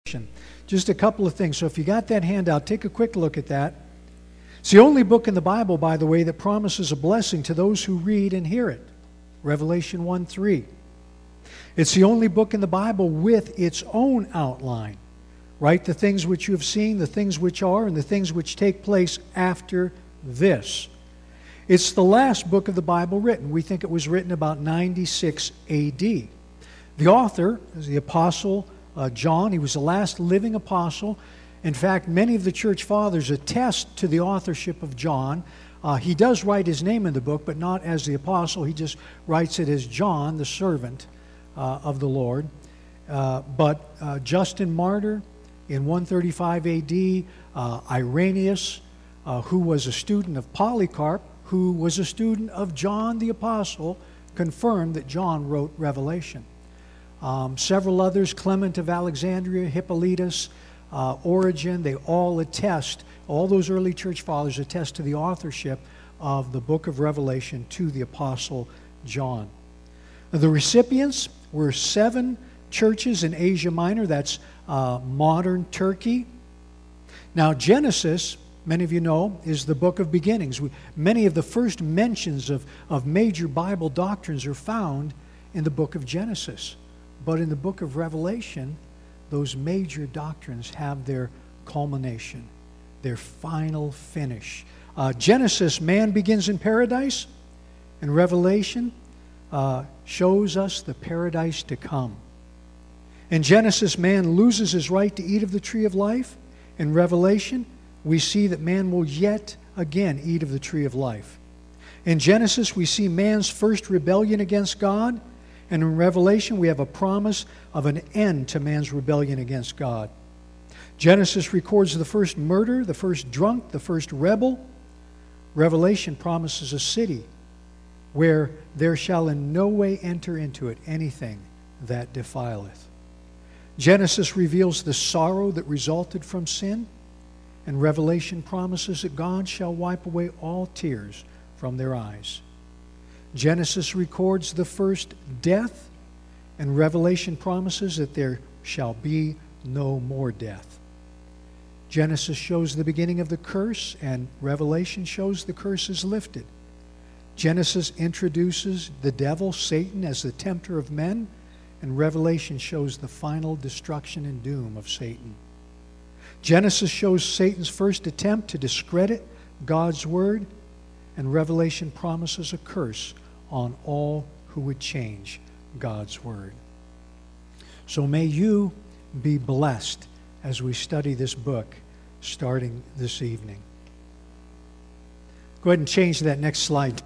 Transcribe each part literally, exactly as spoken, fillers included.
Just a couple of things. So if you got that handout, take a quick look at that. It's the only book in the Bible, by the way, that promises a blessing to those who read and hear it. Revelation one three. It's the only book in the Bible with its own outline. Right? The things which you have seen, the things which are, and the things which take place after this. It's the last book of the Bible written. We think it was written about ninety-six A D. The author is the Apostle uh, John. He was the last living apostle. In fact, many of the church fathers attest to the authorship of John. Uh, he does write his name in the book, but not as the apostle. He just writes it as John, the servant uh, of the Lord. Uh, but uh, Justin Martyr in one thirty-five A D, uh, Irenaeus, uh, who was a student of Polycarp, who was a student of John the Apostle, confirmed that John wrote Revelation. Um, several others, Clement of Alexandria, Hippolytus, uh, Origen, they all attest, all those early church fathers attest to the authorship of the book of Revelation to the Apostle John. The recipients were seven churches in Asia Minor, that's uh, modern Turkey. Now Genesis, many of you know, is the book of beginnings. We, many of the first mentions of, of major Bible doctrines are found in the book of Genesis. But in the book of Revelation, those major doctrines have their culmination, their final finish. Uh, Genesis, man begins in paradise, and Revelation uh, shows us the paradise to come. In Genesis, man loses his right to eat of the tree of life. In Revelation, we see that man will yet again eat of the tree of life. In Genesis, we see man's first rebellion against God. And in Revelation, we have a promise of an end to man's rebellion against God. Genesis records the first murder, the first drunk, the first rebel. Revelation promises a city where there shall in no way enter into it anything that defileth. Genesis reveals the sorrow that resulted from sin. And Revelation promises that God shall wipe away all tears from their eyes. Genesis records the first death, and Revelation promises that there shall be no more death. Genesis shows the beginning of the curse, and Revelation shows the curse is lifted. Genesis introduces the devil, Satan, as the tempter of men, and Revelation shows the final destruction and doom of Satan. Genesis shows Satan's first attempt to discredit God's word, and Revelation promises a curse on all who would change God's word. So may you be blessed as we study this book starting this evening. Go ahead and change that next slide.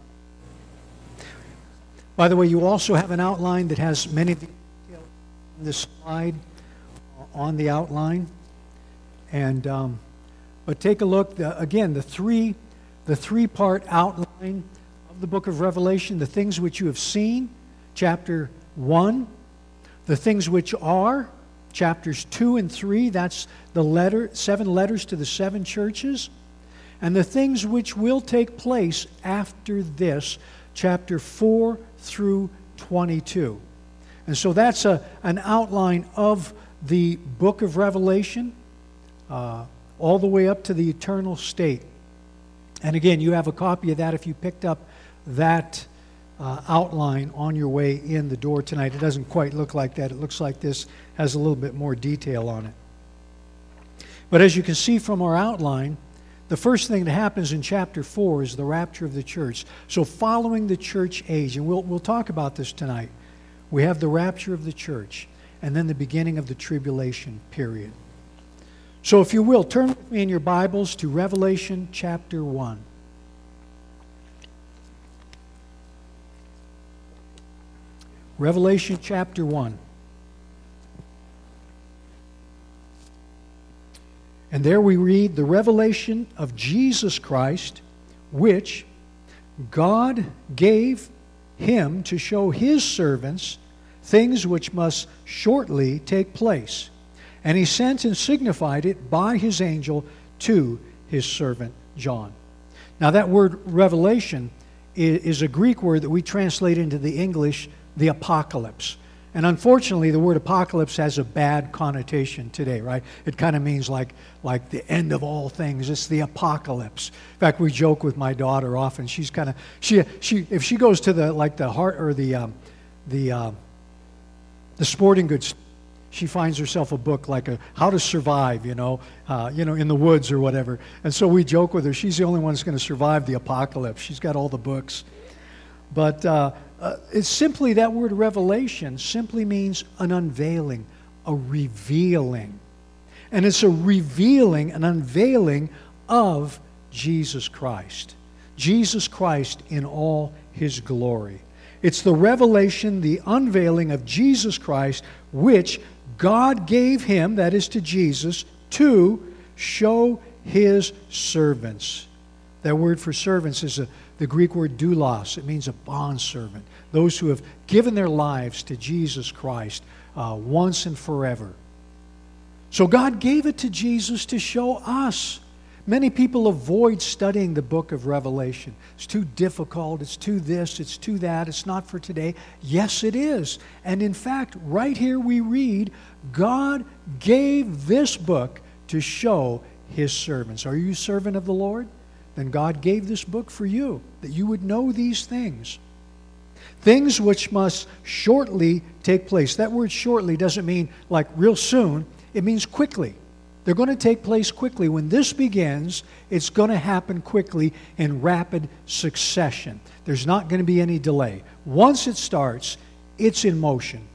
By the way, you also have an outline that has many of the details on this slide on the outline. And um, but take a look, the, again, the three the three-part outline of the book of Revelation, the things which you have seen, chapter one, the things which are, chapters two and three, that's the letter, seven letters to the seven churches, and the things which will take place after this, chapter four through twenty-two. And so that's a, an outline of the book of Revelation, uh, all the way up to the eternal state. And again, you have a copy of that if you picked up that uh, outline on your way in the door tonight. It doesn't quite look like that. It looks like this has a little bit more detail on it. But as you can see from our outline, the first thing that happens in chapter four is the rapture of the church. So following the church age, and we'll, we'll talk about this tonight, we have the rapture of the church and then the beginning of the tribulation period. So if you will, turn with me in your Bibles to Revelation chapter one. Revelation chapter one. And there we read the revelation of Jesus Christ, which God gave him to show his servants things which must shortly take place. And he sent and signified it by his angel to his servant John. Now that word revelation is a Greek word that we translate into the English, the apocalypse. And unfortunately, the word apocalypse has a bad connotation today, right? It kind of means like, like the end of all things. It's the apocalypse. In fact, we joke with my daughter often. She's kind of, she, she, if she goes to the, like the heart or the, um, the, uh, the sporting goods, she finds herself a book like a How to Survive, you know, uh, you know, in the woods or whatever. And so we joke with her. She's the only one that's going to survive the apocalypse. She's got all the books. But uh, uh, it's simply, that word revelation simply means an unveiling, a revealing. And it's a revealing, an unveiling of Jesus Christ. Jesus Christ in all His glory. It's the revelation, the unveiling of Jesus Christ, which God gave Him, that is to Jesus, to show His servants. That word for servants is a, the Greek word doulos. It means a bondservant. Those who have given their lives to Jesus Christ uh, once and forever. So God gave it to Jesus to show us. Many people avoid studying the book of Revelation. It's too difficult. It's too this. It's too that. It's not for today. Yes, it is. And in fact, right here we read, God gave this book to show His servants. Are you a servant of the Lord? Then God gave this book for you, that you would know these things. Things which must shortly take place. That word shortly doesn't mean like real soon. It means quickly. They're going to take place quickly. When this begins, it's going to happen quickly in rapid succession. There's not going to be any delay. Once it starts, it's in motion.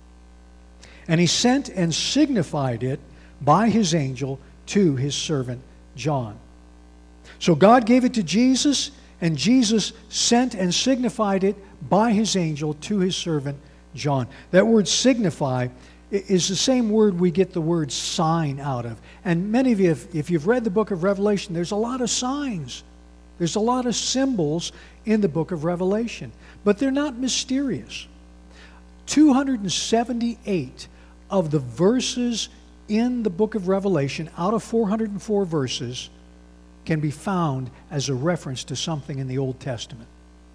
And He sent and signified it by His angel to His servant John. So God gave it to Jesus, and Jesus sent and signified it by His angel to His servant John. That word signify is the same word we get the word sign out of. And many of you, if, if you've read the book of Revelation, there's a lot of signs. There's a lot of symbols in the book of Revelation. But they're not mysterious. two hundred seventy-eight of the verses in the book of Revelation, out of four hundred four verses, can be found as a reference to something in the Old Testament.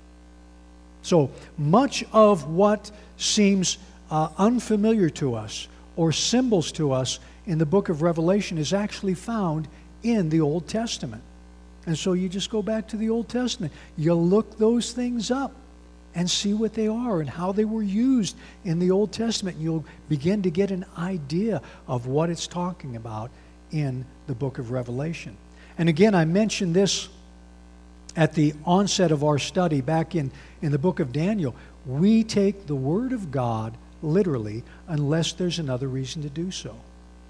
So much of what seems Uh, unfamiliar to us or symbols to us in the book of Revelation is actually found in the Old Testament. And so you just go back to the Old Testament. You look those things up and see what they are and how they were used in the Old Testament. You'll begin to get an idea of what it's talking about in the book of Revelation. And again, I mentioned this at the onset of our study back in, in the book of Daniel. We take the Word of God literally unless there's another reason to do so.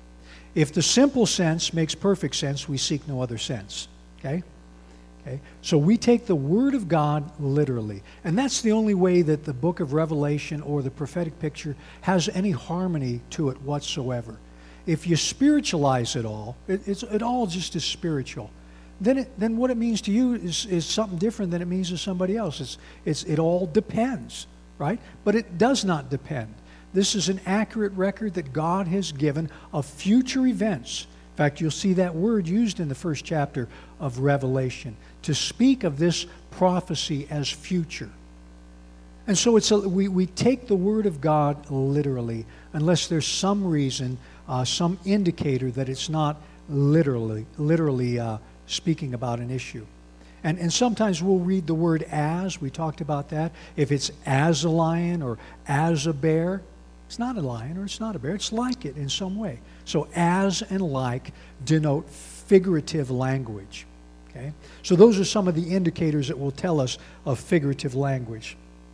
If the simple sense makes perfect sense, we seek no other sense. Okay? Okay? So we take the Word of God literally. And that's the only way that the book of Revelation or the prophetic picture has any harmony to it whatsoever. If you spiritualize it all, it, it's, it all just is spiritual. Then, it, then what it means to you is, is something different than it means to somebody else. It's, it's, it all depends. Right? But it does not depend. This is an accurate record that God has given of future events. In fact, you'll see that word used in the first chapter of Revelation to speak of this prophecy as future. And so it's a, we, we take the Word of God literally unless there's some reason, uh, some indicator that it's not literally, literally uh, speaking about an issue. And, and sometimes we'll read the word as. We talked about that. If it's as a lion or as a bear, it's not a lion or it's not a bear. It's like it in some way. So as and like denote figurative language. Okay? So those are some of the indicators that will tell us of figurative language.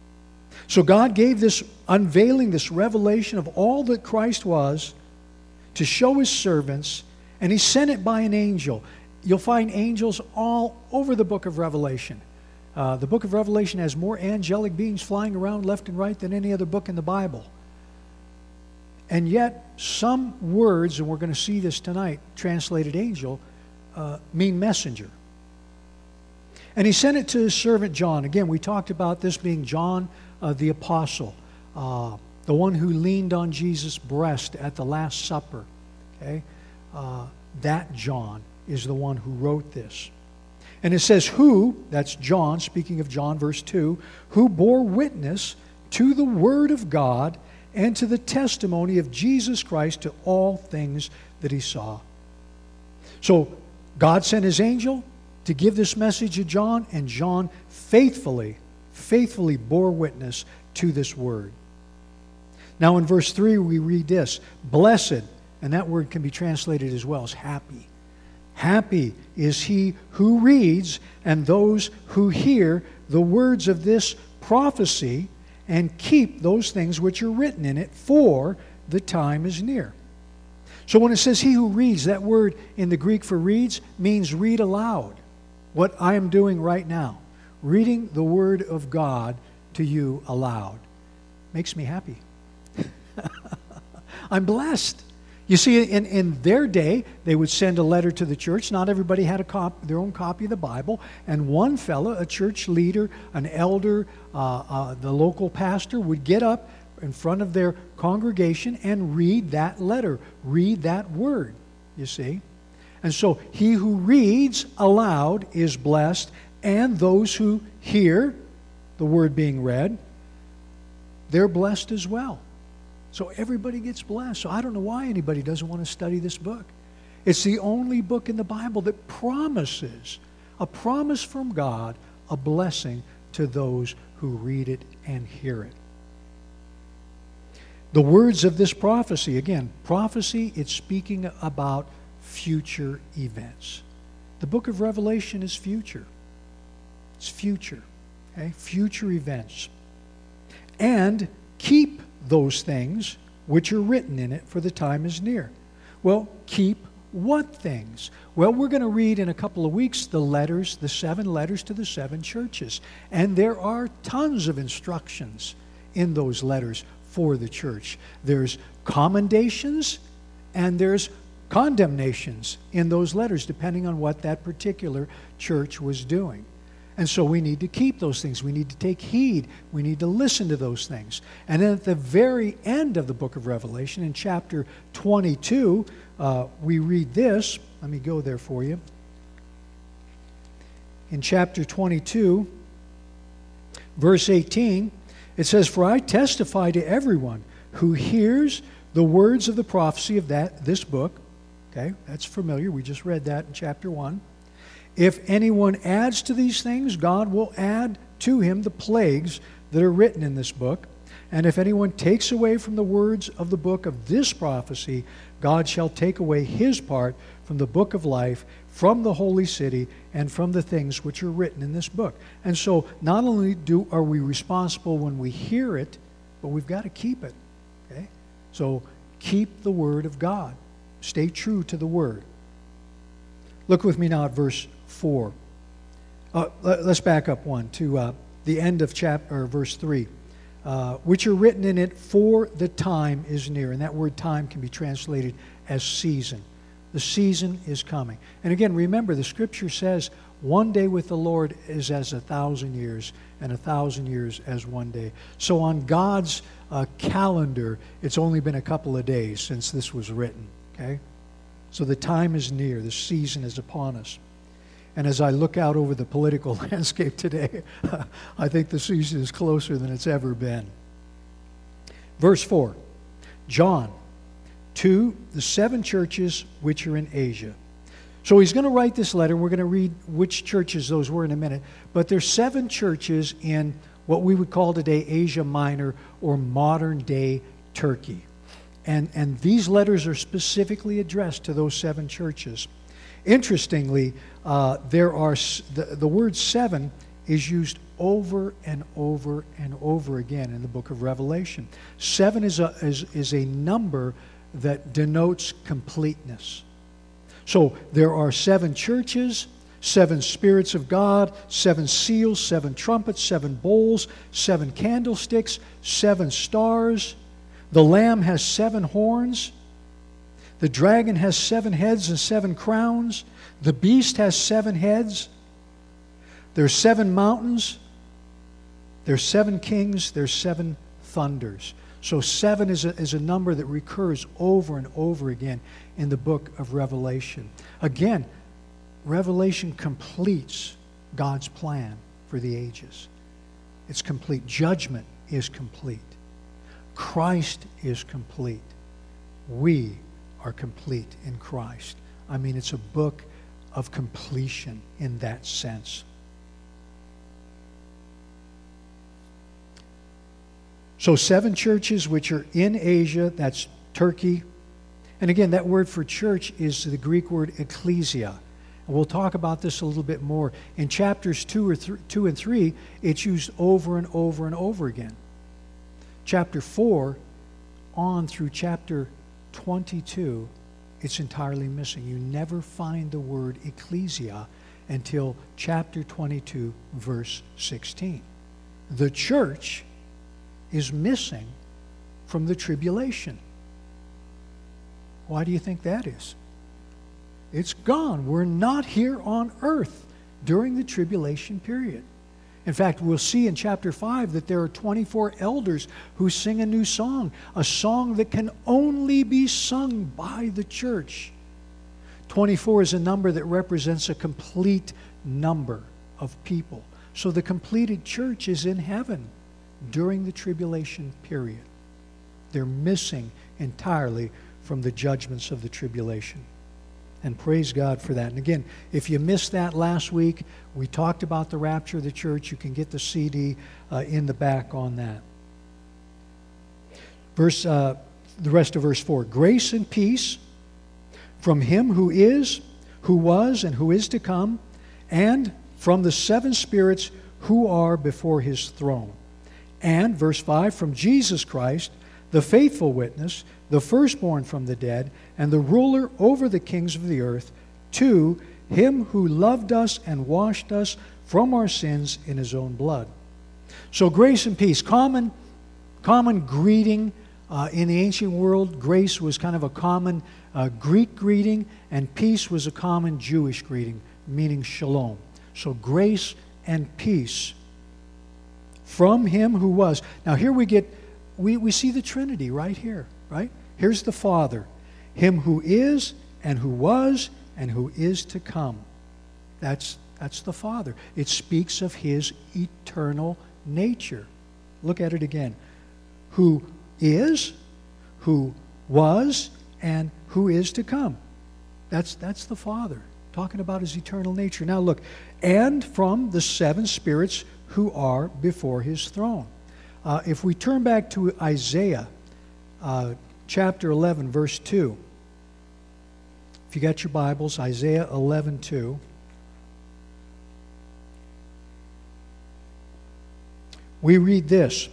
So God gave this unveiling, this revelation of all that Christ was to show His servants, and He sent it by an angel. You'll find angels all over the book of Revelation. Uh, the book of Revelation has more angelic beings flying around left and right than any other book in the Bible. And yet, some words, and we're going to see this tonight, translated angel, uh, mean messenger. And He sent it to His servant John. Again, we talked about this being John uh, the Apostle, uh, the one who leaned on Jesus' breast at the Last Supper. Okay, uh, that John is the one who wrote this. And it says, who, that's John, speaking of John, verse two, who bore witness to the Word of God and to the testimony of Jesus Christ to all things that he saw. So God sent his angel to give this message to John, and John faithfully, faithfully bore witness to this word. Now in verse three we read this, blessed, and that word can be translated as well as happy. Happy is he who reads and those who hear the words of this prophecy and keep those things which are written in it, for the time is near. So when it says he who reads, that word in the Greek for reads means read aloud. What I am doing right now, reading the Word of God to you aloud, makes me happy. I'm blessed. You see, in, in their day, they would send a letter to the church. Not everybody had a cop, their own copy of the Bible. And one fellow, a church leader, an elder, uh, uh, the local pastor, would get up in front of their congregation and read that letter, read that word, you see. And so he who reads aloud is blessed, and those who hear the word being read, they're blessed as well. So everybody gets blessed. So I don't know why anybody doesn't want to study this book. It's the only book in the Bible that promises, a promise from God, a blessing to those who read it and hear it. The words of this prophecy, again, prophecy, it's speaking about future events. The book of Revelation is future. It's future, okay? Future events. And keep those things which are written in it, for the time is near. Well, keep what things? Well, we're going to read in a couple of weeks the letters, the seven letters to the seven churches. And there are tons of instructions in those letters for the church. There's commendations and there's condemnations in those letters, depending on what that particular church was doing. And so we need to keep those things. We need to take heed. We need to listen to those things. And then at the very end of the book of Revelation, in chapter twenty-two, uh, we read this. Let me go there for you. In chapter twenty-two, verse eighteen, it says, "For I testify to everyone who hears the words of the prophecy of that this book." Okay, that's familiar. We just read that in chapter one. "If anyone adds to these things, God will add to him the plagues that are written in this book. And if anyone takes away from the words of the book of this prophecy, God shall take away his part from the book of life, from the holy city, and from the things which are written in this book." And so not only do are we responsible when we hear it, but we've got to keep it. Okay? So keep the word of God. Stay true to the word. Look with me now at verse four. Uh, let's back up one to uh, the end of chapter or verse three. Uh, which are written in it, for the time is near. And that word time can be translated as season. The season is coming. And again, remember, the scripture says one day with the Lord is as a thousand years, and a thousand years as one day. So on God's uh, calendar, it's only been a couple of days since this was written. Okay? So the time is near. The season is upon us. And as I look out over the political landscape today, I think the season is closer than it's ever been. Verse four, John, to the seven churches which are in Asia. So he's going to write this letter. We're going to read which churches those were in a minute. But there's seven churches in what we would call today Asia Minor, or modern-day Turkey. And, and these letters are specifically addressed to those seven churches. Interestingly, uh, there are the, the word seven is used over and over and over again in the book of Revelation. Seven is a, is, is a number that denotes completeness. So there are seven churches, seven spirits of God, seven seals, seven trumpets, seven bowls, seven candlesticks, seven stars. The Lamb has seven horns. The dragon has seven heads and seven crowns. The beast has seven heads. There's seven mountains. There's seven kings. There's seven thunders. So seven is a, is a number that recurs over and over again in the book of Revelation. Again, Revelation completes God's plan for the ages. It's complete. Judgment is complete. Christ is complete. We are complete in Christ. I mean, it's a book of completion in that sense. So seven churches which are in Asia, that's Turkey. And again, that word for church is the Greek word ecclesia. And we'll talk about this a little bit more. In chapters two or th- two and three, it's used over and over and over again. Chapter four on through chapter twenty-two, it's entirely missing. You never find the word ecclesia until chapter twenty-two, verse sixteen. The church is missing from the tribulation. Why do you think that is? It's gone. We're not here on earth during the tribulation period. In fact, we'll see in chapter five that there are twenty-four elders who sing a new song, a song that can only be sung by the church. twenty-four is a number that represents a complete number of people. So the completed church is in heaven during the tribulation period. They're missing entirely from the judgments of the tribulation. And praise God for that. And again, if you missed that last week, we talked about the rapture of the church. You can get the C D uh, in the back on that. Verse, uh, the rest of verse four. Grace and peace from him who is, who was, and who is to come, and from the seven spirits who are before his throne. And, verse five, from Jesus Christ, the faithful witness, the firstborn from the dead, and the ruler over the kings of the earth, to him who loved us and washed us from our sins in his own blood. So grace and peace, common, common greeting uh, in the ancient world. Grace was kind of a common uh, Greek greeting, and peace was a common Jewish greeting, meaning shalom. So grace and peace from him who was. Now here we get, we, we see the Trinity right here, right? Here's the Father, him who is and who was and who is to come. That's, that's the Father. It speaks of his eternal nature. Look at it again. Who is, who was, and who is to come. That's, that's the Father, talking about his eternal nature. Now look, and from the seven spirits who are before his throne. Uh, if we turn back to Isaiah uh, chapter eleven, verse two. If you got your Bibles, Isaiah eleven two. We read this.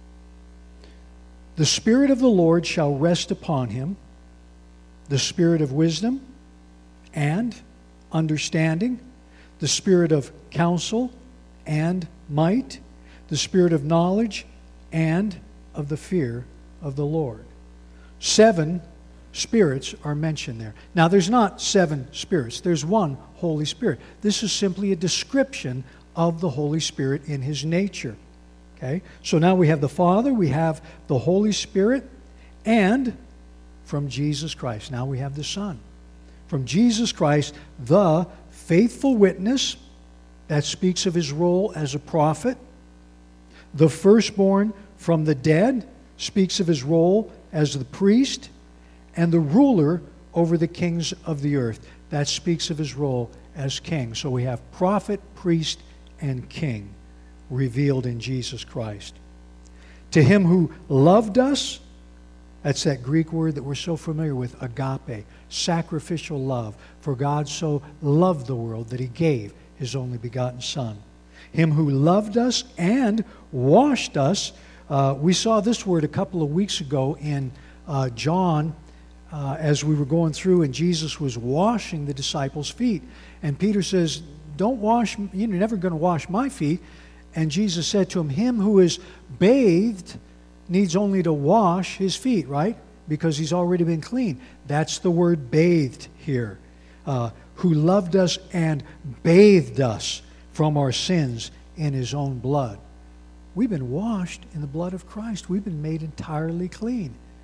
The Spirit of the Lord shall rest upon him, the Spirit of wisdom and understanding, the Spirit of counsel and might, the Spirit of knowledge and of the fear of the Lord. Seven spirits are mentioned there. Now, there's not seven spirits. There's one Holy Spirit. This is simply a description of the Holy Spirit in his nature. Okay? So now we have the Father, we have the Holy Spirit, and from Jesus Christ. Now we have the Son. From Jesus Christ, the faithful witness, that speaks of his role as a prophet. The firstborn from the dead speaks of his role as the priest. And the ruler over the kings of the earth, that speaks of his role as king. So we have prophet, priest, and king revealed in Jesus Christ. To him who loved us, that's that Greek word that we're so familiar with, agape, sacrificial love. For God so loved the world that he gave his only begotten Son. Him who loved us and washed us. Uh, we saw this word a couple of weeks ago in uh, John uh, as we were going through, and Jesus was washing the disciples' feet. And Peter says, don't wash, you're never going to wash my feet. And Jesus said to him, him who is bathed needs only to wash his feet, right? Because he's already been clean. That's the word bathed here. Uh, who loved us and bathed us from our sins in his own blood. We've been washed in the blood of Christ. We've been made entirely clean.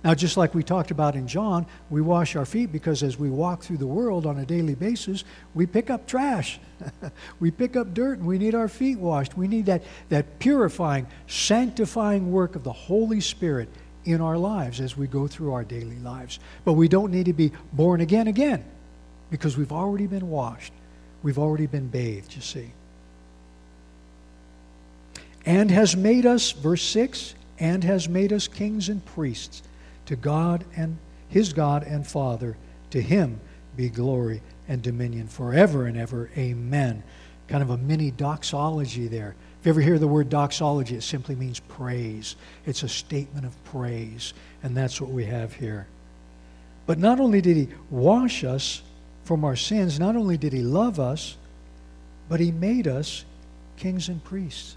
Now, just like we talked about in John, we wash our feet because as we walk through the world on a daily basis, we pick up trash. We pick up dirt, and we need our feet washed. We need that, that purifying, sanctifying work of the Holy Spirit in our lives as we go through our daily lives. But we don't need to be born again again because we've already been washed. We've already been bathed, you see. And has made us, verse six, and has made us kings and priests to God and his God and Father. To him be glory and dominion forever and ever. Amen. Kind of a mini doxology there. If you ever hear the word doxology, it simply means praise. It's a statement of praise, and that's what we have here. But not only did he wash us from our sins, not only did he love us, but he made us kings and priests.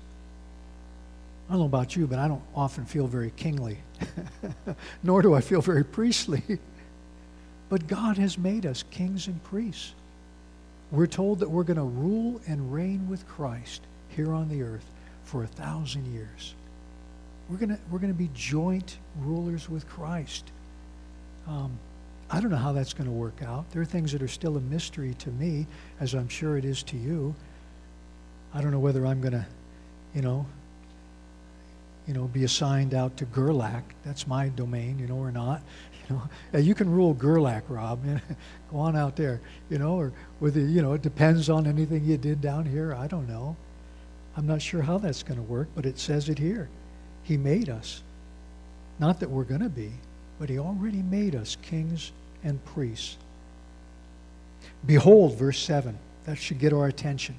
I don't know about you, but I don't often feel very kingly, nor do I feel very priestly. But God has made us kings and priests. We're told that we're going to rule and reign with Christ here on the earth for a thousand years. We're going to, we're going to be joint rulers with Christ. Um, I don't know how that's going to work out. There are things that are still a mystery to me, as I'm sure it is to you. I don't know whether I'm going to, you know, you know, be assigned out to Gerlach. That's my domain, you know, or not. You know, uh, you can rule Gerlach, Rob. Go on out there, you know, or whether, you know, it depends on anything you did down here. I don't know. I'm not sure how that's going to work, but it says it here. He made us. Not that we're going to be, but he already made us kings and priests. Behold, verse seven. That should get our attention.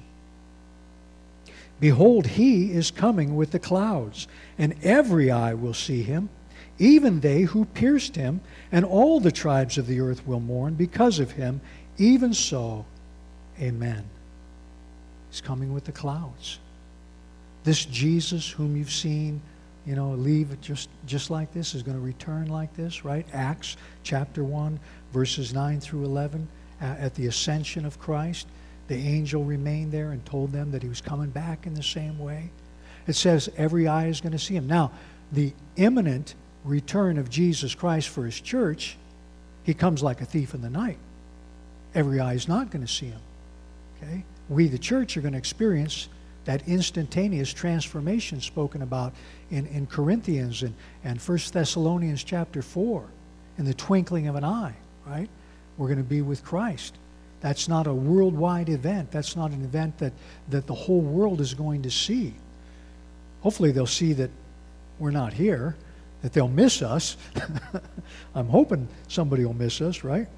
Behold, he is coming with the clouds, and every eye will see him, even they who pierced him, and all the tribes of the earth will mourn because of him. Even so, amen. He's coming with the clouds. This Jesus whom you've seen, you know, leave just, just like this is going to return like this, right? Acts chapter one, verses nine through eleven, uh, at the ascension of Christ. The angel remained there and told them that he was coming back in the same way. It says every eye is going to see him. Now, the imminent return of Jesus Christ for his church, he comes like a thief in the night. Every eye is not going to see him. Okay? We, the church, are going to experience that instantaneous transformation spoken about in, in Corinthians and, and First Thessalonians chapter four. In the twinkling of an eye, right? We're going to be with Christ. That's not a worldwide event. That's not an event that, that the whole world is going to see. Hopefully they'll see that we're not here, that they'll miss us. I'm hoping somebody will miss us, right?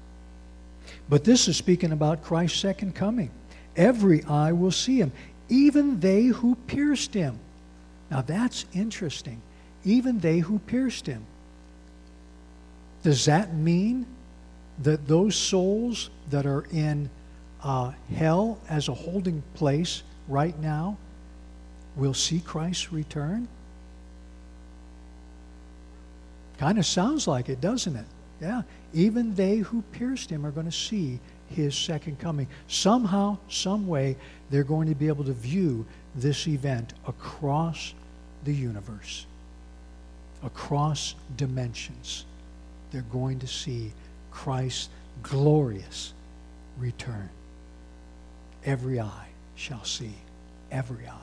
But this is speaking about Christ's second coming. Every eye will see him, even they who pierced him. Now that's interesting. Even they who pierced him. Does that mean that those souls that are in uh, hell as a holding place right now will see Christ's return? Kind of sounds like it, doesn't it? Yeah. Even they who pierced him are going to see his second coming. Somehow, some way, they're going to be able to view this event across the universe, across dimensions. They're going to see Christ's glorious return. Every eye shall see. Every eye.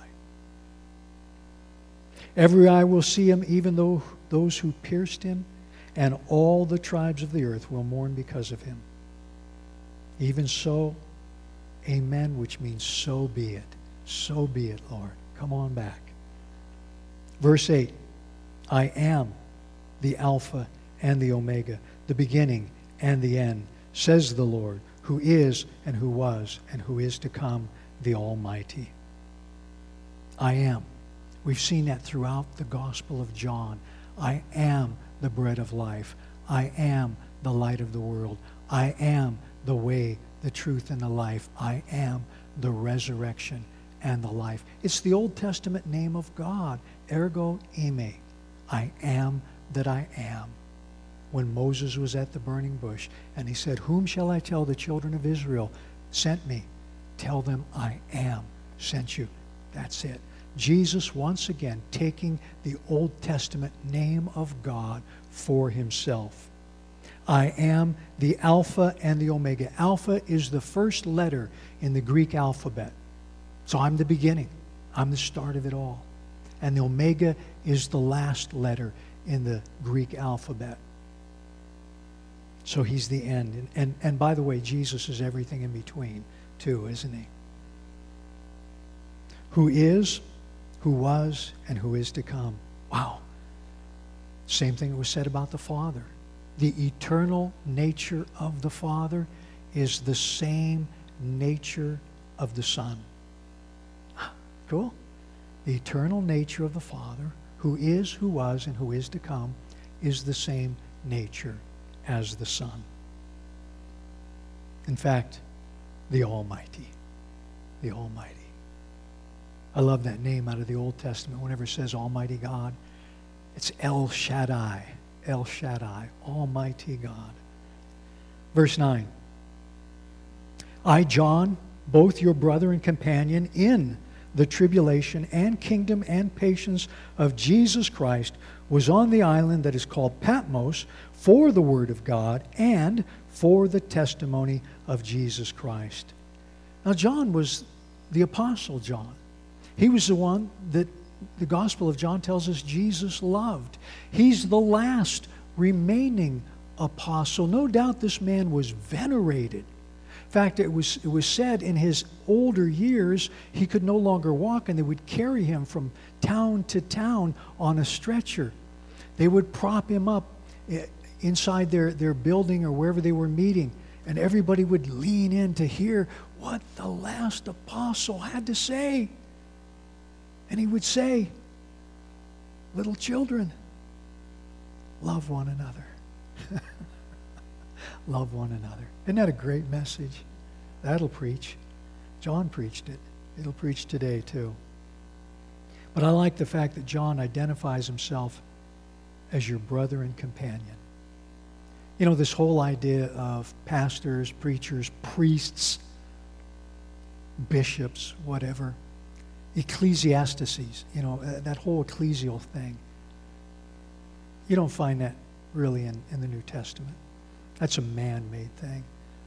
Every eye will see him, even though those who pierced him, and all the tribes of the earth will mourn because of him. Even so, amen, which means so be it. So be it, Lord. Come on back. Verse eight, I am the Alpha and the Omega, the beginning and the end, says the Lord, who is and who was and who is to come, the Almighty. I am. We've seen that throughout the Gospel of John. I am the bread of life. I am the light of the world. I am the way, the truth, and the life. I am the resurrection and the life. It's the Old Testament name of God, ergo eimi. I am that I am. When Moses was at the burning bush and he said, whom shall I tell the children of Israel sent me? Tell them I am sent you. That's it. Jesus once again taking the Old Testament name of God for himself. I am the Alpha and the Omega. Alpha is the first letter in the Greek alphabet. So I'm the beginning. I'm the start of it all. And the Omega is the last letter in the Greek alphabet. So he's the end. And, and, and by the way, Jesus is everything in between too, isn't he? Who is, who was, and who is to come. Wow. Same thing that was said about the Father. The eternal nature of the Father is the same nature of the Son. Cool? The eternal nature of the Father, who is, who was, and who is to come, is the same nature as the Son. In fact, the Almighty. The Almighty. I love that name out of the Old Testament. Whenever it says Almighty God, it's El Shaddai. El Shaddai, Almighty God. Verse nine. I, John, both your brother and companion in the tribulation and kingdom and patience of Jesus Christ, was on the island that is called Patmos for the word of God and for the testimony of Jesus Christ. Now, John was the Apostle John. He was the one that the Gospel of John tells us Jesus loved. He's the last remaining apostle. No doubt this man was venerated. In fact, it was, it was said in his older years he could no longer walk, and they would carry him from town to town on a stretcher. They would prop him up inside their, their building or wherever they were meeting, and everybody would lean in to hear what the last apostle had to say. And he would say, little children, love one another. Love one another. Isn't that a great message? That'll preach. John preached it. It'll preach today too. But I like the fact that John identifies himself as your brother and companion. You know, this whole idea of pastors, preachers, priests, bishops, whatever, ecclesiastes, you know, uh, that whole ecclesial thing. You don't find that really in, in the New Testament. That's a man-made thing.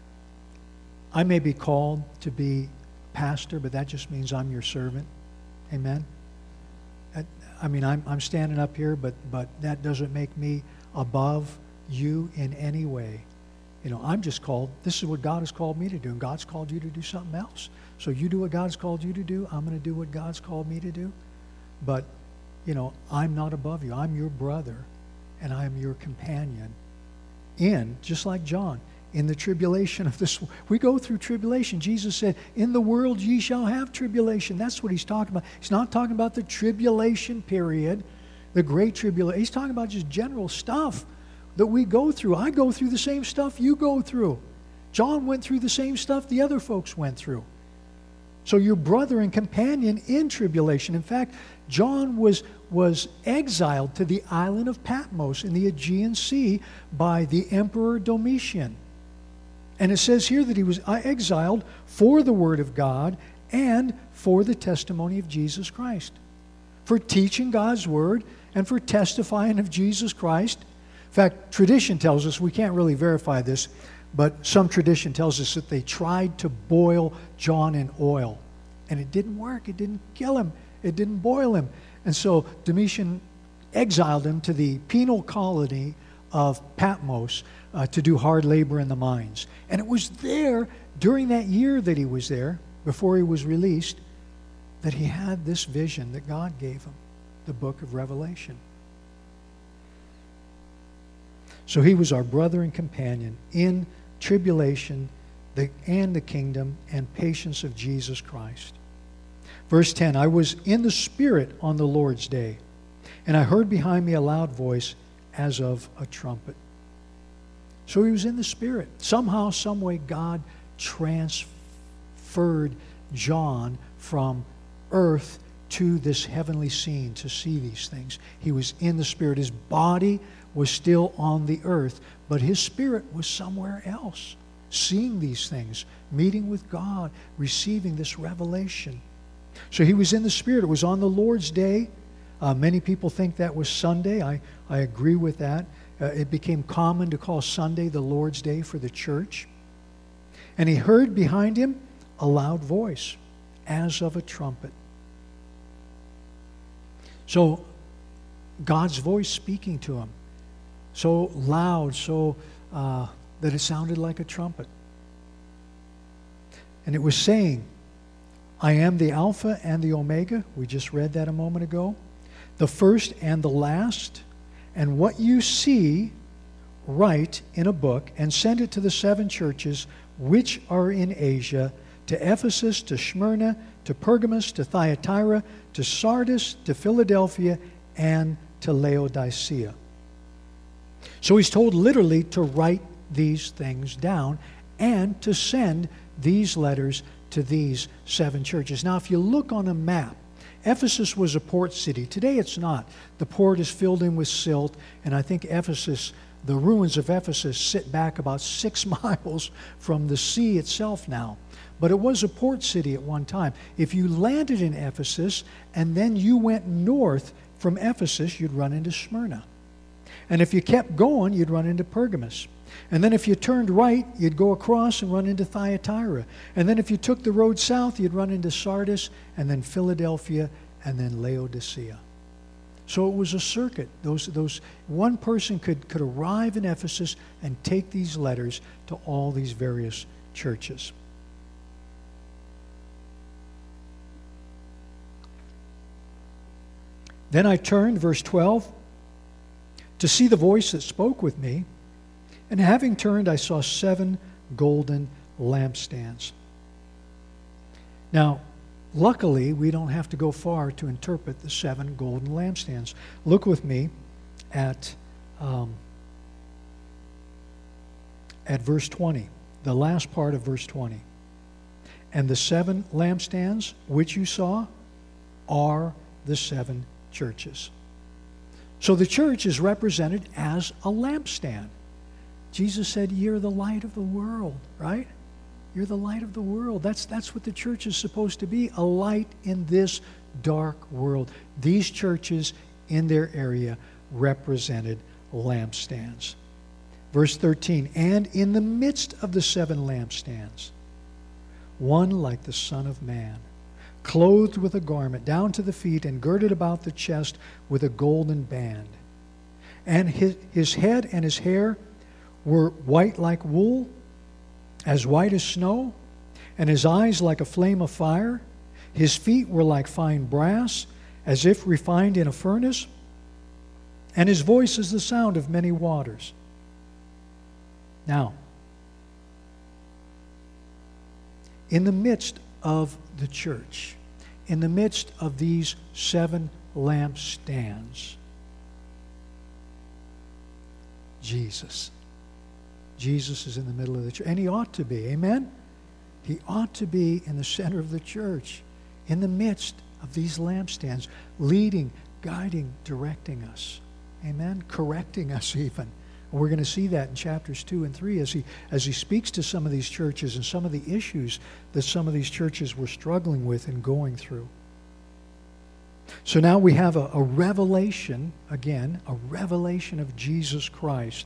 I may be called to be pastor, but that just means I'm your servant. Amen? I, I mean, I'm, I'm standing up here, but, but that doesn't make me above you in any way. You know, I'm just called, this is what God has called me to do, and God's called you to do something else. So you do what God's called you to do, I'm going to do what God's called me to do. But, you know, I'm not above you. I'm your brother, and I'm your companion in, just like John, in the tribulation of this. We go through tribulation. Jesus said, in the world ye shall have tribulation. That's what he's talking about. He's not talking about the tribulation period, the great tribulation. He's talking about just general stuff that we go through. I go through the same stuff you go through. John went through the same stuff the other folks went through. So your brother and companion in tribulation. In fact, John was, was exiled to the island of Patmos in the Aegean Sea by the Emperor Domitian. And it says here that he was exiled for the word of God and for the testimony of Jesus Christ. For teaching God's word and for testifying of Jesus Christ. In fact, tradition tells us, we can't really verify this, but some tradition tells us that they tried to boil John in oil. And it didn't work. It didn't kill him. It didn't boil him. And so Domitian exiled him to the penal colony of Patmos uh, to do hard labor in the mines. And it was there, during that year that he was there, before he was released, that he had this vision that God gave him, the book of Revelation. So he was our brother and companion in tribulation the, and the kingdom and patience of Jesus Christ. Verse ten, I was in the Spirit on the Lord's day, and I heard behind me a loud voice as of a trumpet. So he was in the Spirit. Somehow, some way, God transferred John from earth to this heavenly scene to see these things. He was in the Spirit. His body was still on the earth, but his spirit was somewhere else, seeing these things, meeting with God, receiving this revelation. So he was in the Spirit. It was on the Lord's Day. Uh, many people think that was Sunday. I, I agree with that. Uh, it became common to call Sunday the Lord's Day for the church. And he heard behind him a loud voice, as of a trumpet. So God's voice speaking to him, so loud, so uh, that it sounded like a trumpet. And it was saying, I am the Alpha and the Omega. We just read that a moment ago. The first and the last. And what you see, write in a book and send it to the seven churches which are in Asia, to Ephesus, to Smyrna, to Pergamos, to Thyatira, to Sardis, to Philadelphia, and to Laodicea. So he's told literally to write these things down and to send these letters to these seven churches. Now, if you look on a map, Ephesus was a port city. Today it's not. The port is filled in with silt, and I think Ephesus, the ruins of Ephesus, sit back about six miles from the sea itself now. But it was a port city at one time. If you landed in Ephesus and then you went north from Ephesus, you'd run into Smyrna. And if you kept going, you'd run into Pergamos. And then if you turned right, you'd go across and run into Thyatira. And then if you took the road south, you'd run into Sardis, and then Philadelphia, and then Laodicea. So it was a circuit. Those, those, one person could, could arrive in Ephesus and take these letters to all these various churches. Then I turned, verse twelve, to see the voice that spoke with me. And having turned, I saw seven golden lampstands. Now, luckily, we don't have to go far to interpret the seven golden lampstands. Look with me at, um, at verse twenty, the last part of verse twenty. And the seven lampstands which you saw are the seven churches. So the church is represented as a lampstand. Jesus said, you're the light of the world, right? You're the light of the world. That's, that's what the church is supposed to be, a light in this dark world. These churches in their area represented lampstands. Verse thirteen, and in the midst of the seven lampstands, one like the Son of Man, clothed with a garment down to the feet and girded about the chest with a golden band. And his, his head and his hair were white like wool, as white as snow, and his eyes like a flame of fire. His feet were like fine brass, as if refined in a furnace, and his voice is the sound of many waters. Now, in the midst of the church, in the midst of these seven lampstands, Jesus. Jesus is in the middle of the church, and he ought to be, amen? He ought to be in the center of the church, in the midst of these lampstands, leading, guiding, directing us, amen? Correcting us even. And we're going to see that in chapters two and three as he, as he speaks to some of these churches and some of the issues that some of these churches were struggling with and going through. So now we have a, a revelation, again, a revelation of Jesus Christ.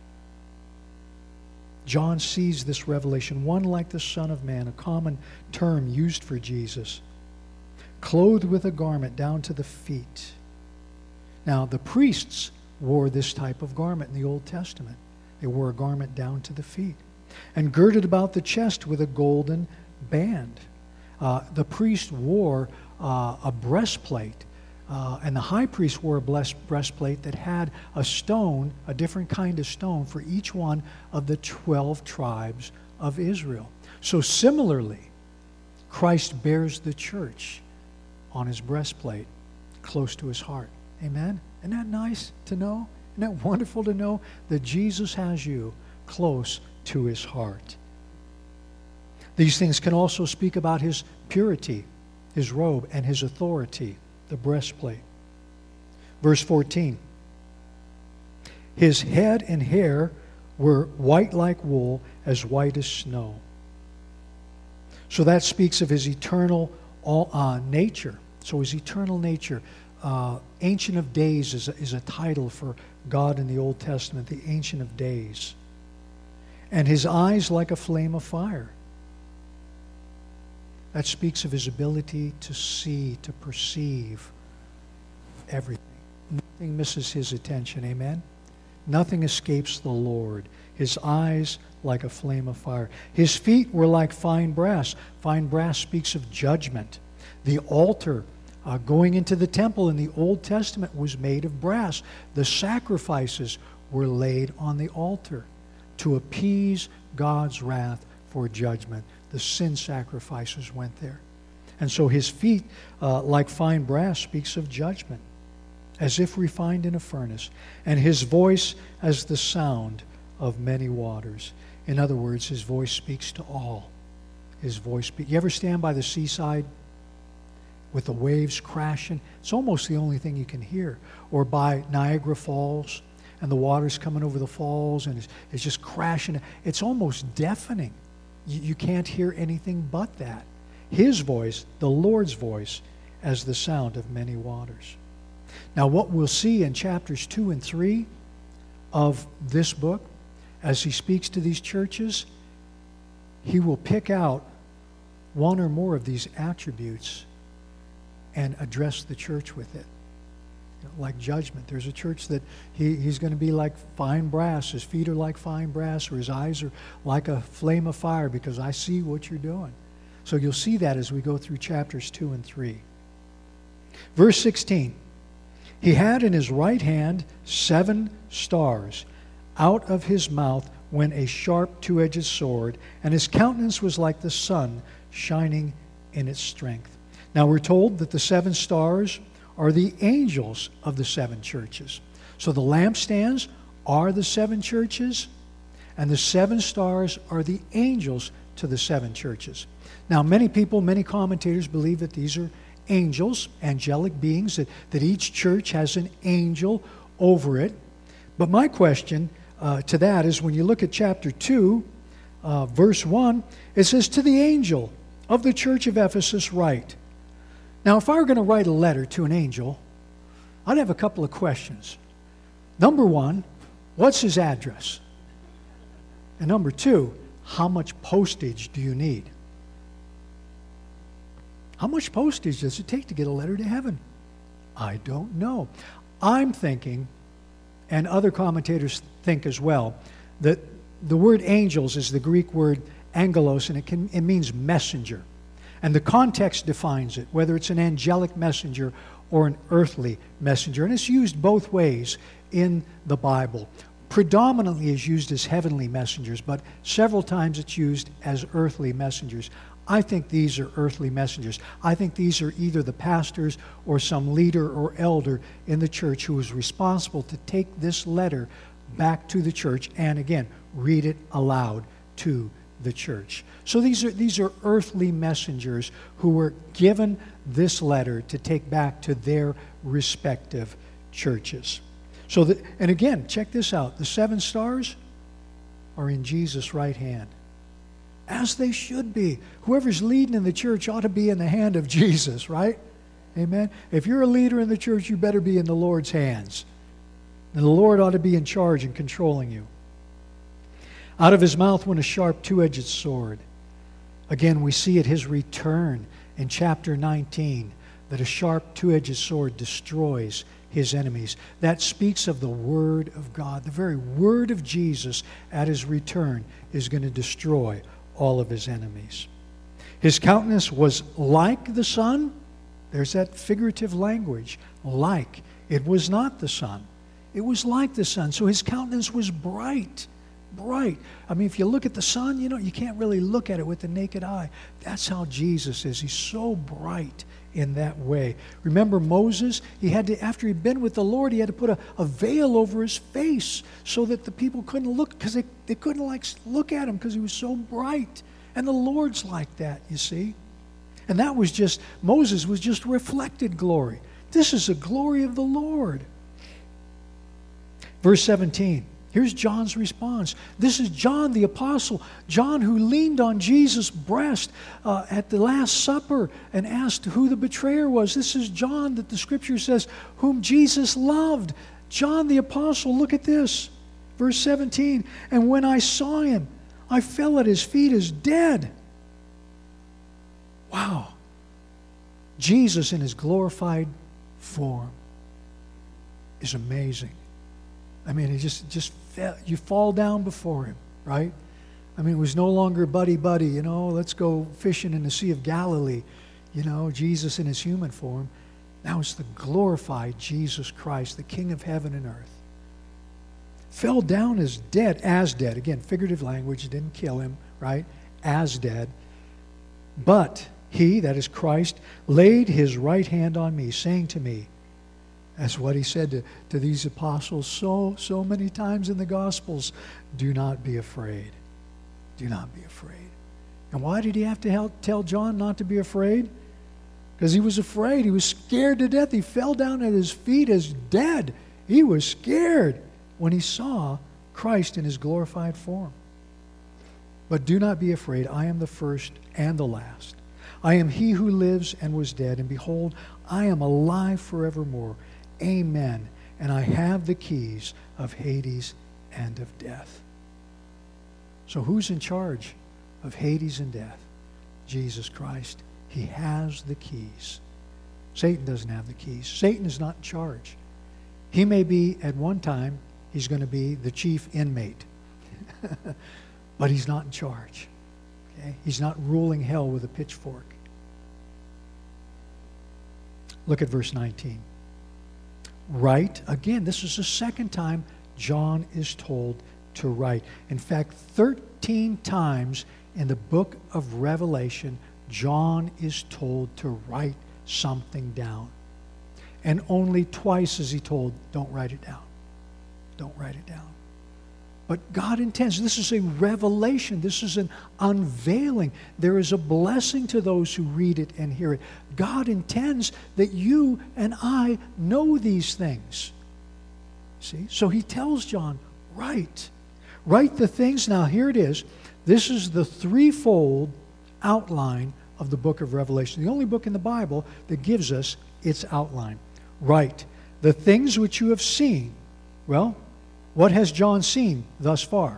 John sees this revelation, one like the Son of Man, a common term used for Jesus, clothed with a garment down to the feet. Now, the priests wore this type of garment in the Old Testament. They wore a garment down to the feet, and girded about the chest with a golden band. Uh, the priest wore uh, a breastplate, uh, and the high priest wore a breastplate that had a stone, a different kind of stone, for each one of the twelve tribes of Israel. So similarly, Christ bears the church on his breastplate, close to his heart. Amen? Isn't that nice to know? Isn't that wonderful to know that Jesus has you close to his heart? These things can also speak about his purity, his robe, and his authority, the breastplate. Verse fourteen. His head and hair were white like wool, as white as snow. So that speaks of his eternal, all uh, nature. So his eternal nature. Uh, Ancient of Days is a, is a title for God in the Old Testament, the Ancient of Days. And his eyes like a flame of fire. That speaks of his ability to see, to perceive everything. Nothing misses his attention, amen? Nothing escapes the Lord. His eyes like a flame of fire. His feet were like fine brass. Fine brass speaks of judgment. The altar uh, going into the temple in the Old Testament was made of brass. The sacrifices were laid on the altar to appease God's wrath for judgment. The sin sacrifices went there. And so his feet, uh, like fine brass, speaks of judgment, as if refined in a furnace, and his voice as the sound of many waters. In other words, his voice speaks to all. His voice speaks. You ever stand by the seaside with the waves crashing? It's almost the only thing you can hear. Or by Niagara Falls, and the water's coming over the falls, and it's, it's just crashing. It's almost deafening. You, you can't hear anything but that. His voice, the Lord's voice, as the sound of many waters. Now, what we'll see in chapters two and three of this book, as he speaks to these churches, he will pick out one or more of these attributes and address the church with it. You know, like judgment. There's a church that he, he's going to be like fine brass. His feet are like fine brass, or his eyes are like a flame of fire, because I see what you're doing. So you'll see that as we go through chapters two and three. Verse sixteen. He had in his right hand seven stars. Out of his mouth went a sharp two-edged sword, and his countenance was like the sun shining in its strength. Now we're told that the seven stars are the angels of the seven churches. So the lampstands are the seven churches, and the seven stars are the angels to the seven churches. Now many people, many commentators believe that these are angels, angelic beings, that, that each church has an angel over it. But my question uh, to that is, when you look at chapter two, uh, verse one, it says, "To the angel of the church of Ephesus write." Now, if I were going to write a letter to an angel, I'd have a couple of questions. Number one, what's his address? And number two, how much postage do you need? How much postage does it take to get a letter to heaven? I don't know. I'm thinking, and other commentators think as well, that the word angels is the Greek word angelos, and it, can, it means messenger. And the context defines it, whether it's an angelic messenger or an earthly messenger. And it's used both ways in the Bible. Predominantly is used as heavenly messengers, but several times it's used as earthly messengers. I think these are earthly messengers. I think these are either the pastors or some leader or elder in the church who is responsible to take this letter back to the church and, again, read it aloud to the church. So these are these are earthly messengers who were given this letter to take back to their respective churches. So that, and again, check this out. The seven stars are in Jesus' right hand. As they should be. Whoever's leading in the church ought to be in the hand of Jesus, right? Amen? If you're a leader in the church, you better be in the Lord's hands. And the Lord ought to be in charge and controlling you. Out of his mouth went a sharp two-edged sword. Again, we see at his return in chapter nineteen that a sharp two-edged sword destroys his enemies. That speaks of the Word of God. The very Word of Jesus at his return is going to destroy all of his enemies. His countenance was like the sun. There's that figurative language. Like. It was not the sun. It was like the sun. So his countenance was bright. Bright. I mean, if you look at the sun, you know, you can't really look at it with the naked eye. That's how Jesus is. He's so bright in that way. Remember Moses? He had to, after he'd been with the Lord, he had to put a, a veil over his face so that the people couldn't look, because they, they couldn't like look at him because he was so bright. And the Lord's like that, you see. And that was just, Moses was just reflected glory. This is the glory of the Lord. Verse seventeen, Here's John's response. This is John the Apostle, John who leaned on Jesus' breast uh, at the Last Supper and asked who the betrayer was. This is John that the Scripture says, whom Jesus loved. John the Apostle, look at this. Verse seventeen, and when I saw him, I fell at his feet as dead. Wow. Jesus in his glorified form is amazing. I mean, he just, just fell, you fall down before him, right? I mean, it was no longer buddy-buddy, you know, let's go fishing in the Sea of Galilee, you know, Jesus in his human form. Now it's the glorified Jesus Christ, the King of heaven and earth. Fell down as dead, as dead. Again, figurative language, didn't kill him, right? As dead. But he, that is Christ, laid his right hand on me, saying to me, that's what he said to, to these apostles so, so many times in the Gospels, do not be afraid. Do not be afraid. And why did he have to help, tell John not to be afraid? Because he was afraid. He was scared to death. He fell down at his feet as dead. He was scared when he saw Christ in his glorified form. But do not be afraid. I am the first and the last. I am he who lives and was dead, and behold, I am alive forevermore. Amen. And I have the keys of Hades and of death. So who's in charge of Hades and death? Jesus Christ. He has the keys. Satan doesn't have the keys. Satan is not in charge. He may be, at one time, he's going to be the chief inmate. But he's not in charge. Okay? He's not ruling hell with a pitchfork. Look at verse nineteen. Write, again, this is the second time John is told to write. In fact, thirteen times in the book of Revelation, John is told to write something down. And only twice is he told, don't write it down. Don't write it down. But God intends, this is a revelation. This is an unveiling. There is a blessing to those who read it and hear it. God intends that you and I know these things. See? So he tells John, write. Write the things. Now here it is. This is the threefold outline of the book of Revelation. The only book in the Bible that gives us its outline. Write the things which you have seen. Well, what has John seen thus far?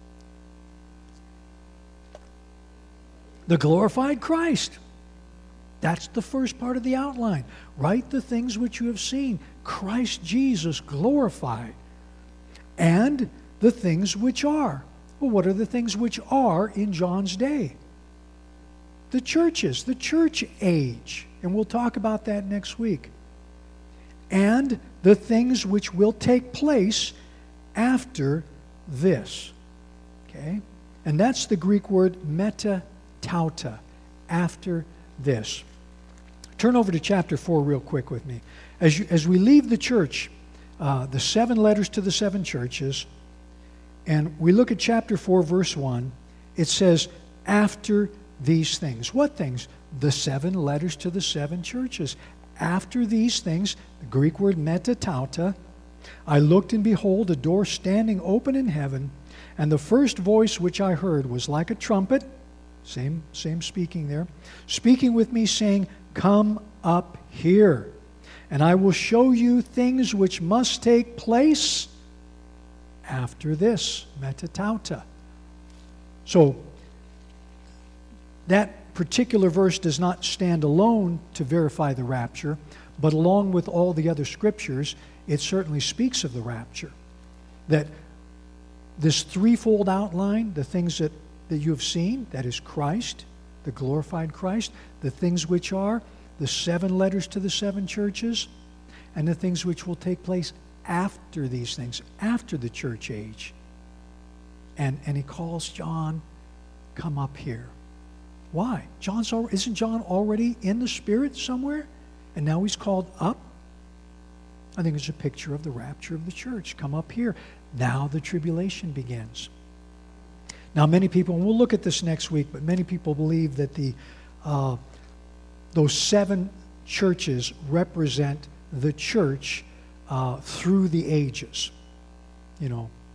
The glorified Christ. That's the first part of the outline. Write the things which you have seen. Christ Jesus glorified. And the things which are. Well, what are the things which are in John's day? The churches, the church age. And we'll talk about that next week. And the things which will take place after this. Okay? And that's the Greek word metatauta. After this. Turn over to chapter four real quick with me. As, you, as we leave the church, uh, the seven letters to the seven churches, and we look at chapter four, verse one, it says, after these things. What things? The seven letters to the seven churches. After these things, the Greek word metatauta, I looked, and behold, a door standing open in heaven, and the first voice which I heard was like a trumpet, same, same speaking there, speaking with me, saying, come up here, and I will show you things which must take place after this, metatauta. So, that particular verse does not stand alone to verify the rapture, but along with all the other scriptures, it certainly speaks of the rapture. That this threefold outline, the things that, that you have seen, that is Christ, the glorified Christ, the things which are, the seven letters to the seven churches, and the things which will take place after these things, after the church age. And, and he calls John, come up here. Why? John's al- isn't John already in the Spirit somewhere? And now he's called up? I think it's a picture of the rapture of the church. Come up here. Now the tribulation begins. Now many people, and we'll look at this next week, but many people believe that the uh, those seven churches represent the church uh, through the ages. You know,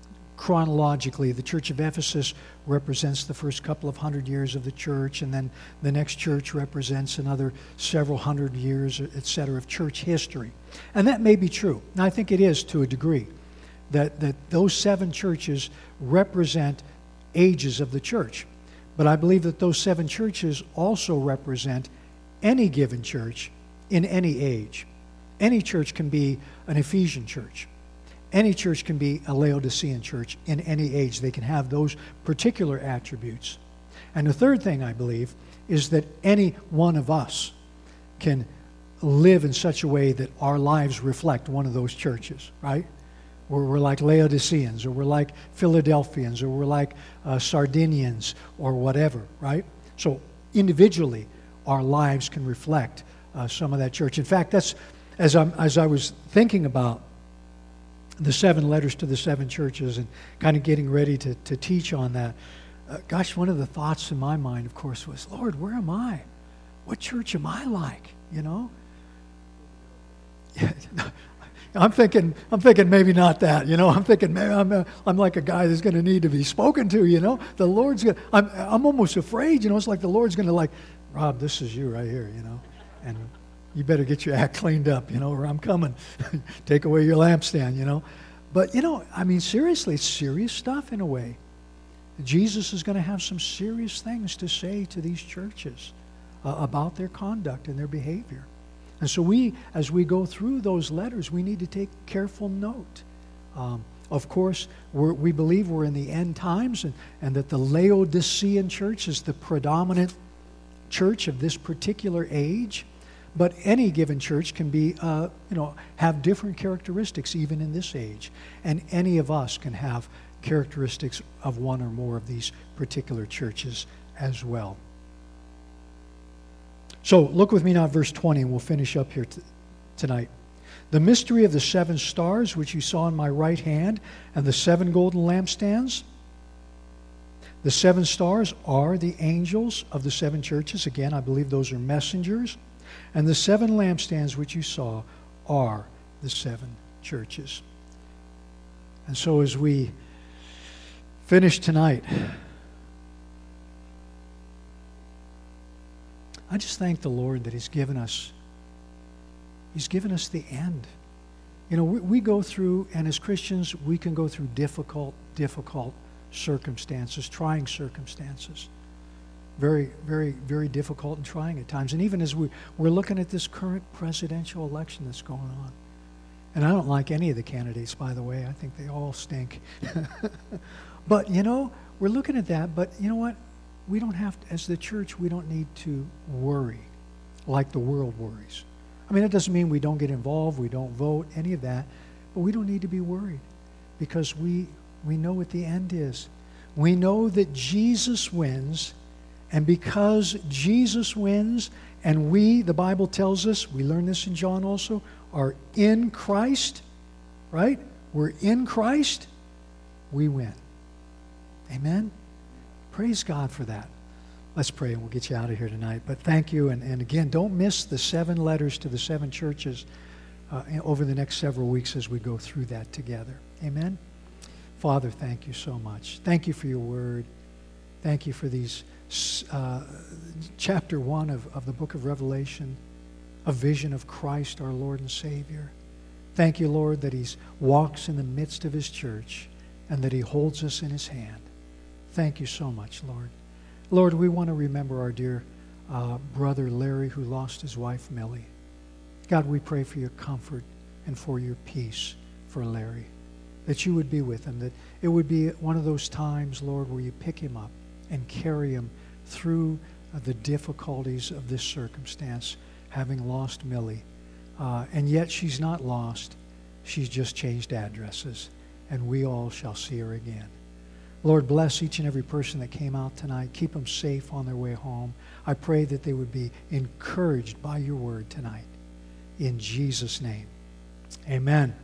chronologically. The church of Ephesus represents the first couple of hundred years of the church, and then the next church represents another several hundred years, et cetera, of church history. And that may be true. And I think it is to a degree, that, that those seven churches represent ages of the church. But I believe that those seven churches also represent any given church in any age. Any church can be an Ephesian church. Any church can be a Laodicean church in any age. They can have those particular attributes. And the third thing I believe is that any one of us can live in such a way that our lives reflect one of those churches, right? Or we're like Laodiceans, or we're like Philadelphians, or we're like uh, Sardinians, or whatever, right? So individually, our lives can reflect uh, some of that church. In fact, that's as I'm as I was thinking about the seven letters to the seven churches and kind of getting ready to, to teach on that, uh, gosh, one of the thoughts in my mind, of course, was, Lord, where am I? What church am I like? You know? Yeah, I'm thinking, I'm thinking maybe not that, you know. I'm thinking, man, I'm, a, I'm like a guy that's going to need to be spoken to, you know. The Lord's going to, I'm, I'm almost afraid, you know. It's like the Lord's going to like, Rob, this is you right here, you know. And you better get your act cleaned up, you know, or I'm coming. Take away your lampstand, you know. But, you know, I mean, seriously, it's serious stuff in a way. Jesus is going to have some serious things to say to these churches uh, about their conduct and their behavior. And so we, as we go through those letters, we need to take careful note. Um, of course, we're, we believe we're in the end times, and, and that the Laodicean church is the predominant church of this particular age. But any given church can be, uh, you know, have different characteristics even in this age. And any of us can have characteristics of one or more of these particular churches as well. So look with me now at verse twenty, and we'll finish up here t- tonight. The mystery of the seven stars, which you saw in my right hand, and the seven golden lampstands. The seven stars are the angels of the seven churches. Again, I believe those are messengers. And the seven lampstands which you saw are the seven churches. And so as we finish tonight, I just thank the Lord that He's given us, He's given us the end. You know, we, we go through, and as Christians, we can go through difficult, difficult circumstances, trying circumstances. Very, very, very difficult and trying at times. And even as we, we're looking at this current presidential election that's going on. And I don't like any of the candidates, by the way. I think they all stink. But, you know, we're looking at that. But you know what? We don't have to, as the church, we don't need to worry like the world worries. I mean, that doesn't mean we don't get involved, we don't vote, any of that. But we don't need to be worried because we, we know what the end is. We know that Jesus wins. And because Jesus wins, and we, the Bible tells us, we learn this in John also, are in Christ, right? We're in Christ, we win. Amen? Praise God for that. Let's pray and we'll get you out of here tonight. But thank you. And, and again, don't miss the seven letters to the seven churches uh, over the next several weeks as we go through that together. Amen? Father, thank you so much. Thank you for your word. Thank you for these Uh, chapter one of, of the book of Revelation, a vision of Christ, our Lord and Savior. Thank you, Lord, that He walks in the midst of His church and that He holds us in His hand. Thank you so much, Lord. Lord, we want to remember our dear uh, brother Larry who lost his wife Millie. God, we pray for your comfort and for your peace for Larry, that you would be with him, that it would be one of those times, Lord, where you pick him up and carry him through uh, the difficulties of this circumstance, having lost Millie. Uh, and yet she's not lost. She's just changed addresses, and we all shall see her again. Lord, bless each and every person that came out tonight. Keep them safe on their way home. I pray that they would be encouraged by your word tonight. In Jesus' name, amen.